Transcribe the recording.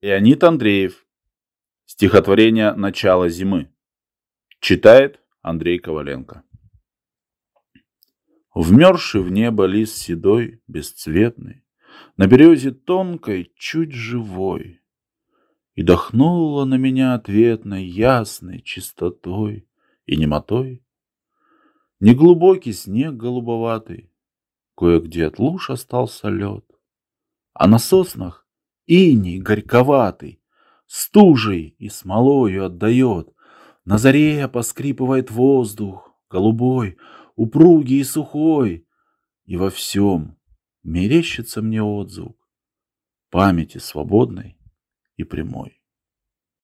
Леонид Андреев. Стихотворение «Начало зимы». Читает Андрей Коваленко. Вмерзший в небо лист седой, бесцветный, на березе тонкой, чуть живой, и дохнуло на меня ответной, ясной чистотой и немотой. Неглубокий снег голубоватый, кое-где от луж остался лед, а на соснах иней горьковатый стужей и смолою отдает. На заре поскрипывает воздух, голубой, упругий и сухой, и во всем мерещится мне отзвук памяти свободной и прямой.